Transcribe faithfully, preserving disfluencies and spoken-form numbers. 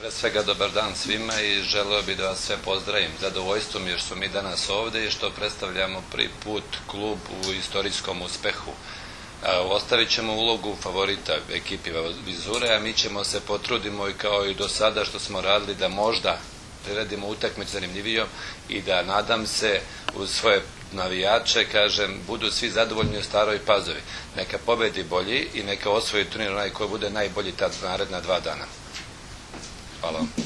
Pre svega dobar dan svima i želeo bih da vas sve pozdravim. Zadovoljstvo mi je što smo mi danas ovde i što predstavljamo prvi put klub u istorijskom uspehu. Ostavit ćemo ulogu favorita ekipi Vizure, a mi ćemo se potrudimo i kao i do sada što smo radili da možda priredimo utakmicu zanimljivijom i da, nadam se, uz svoje navijače, kažem, budu svi zadovoljni u Staroj Pazovi. Neka pobedi bolji i neka osvoji turnir onaj koji bude najbolji tad naredna dva dana. Hvala vam.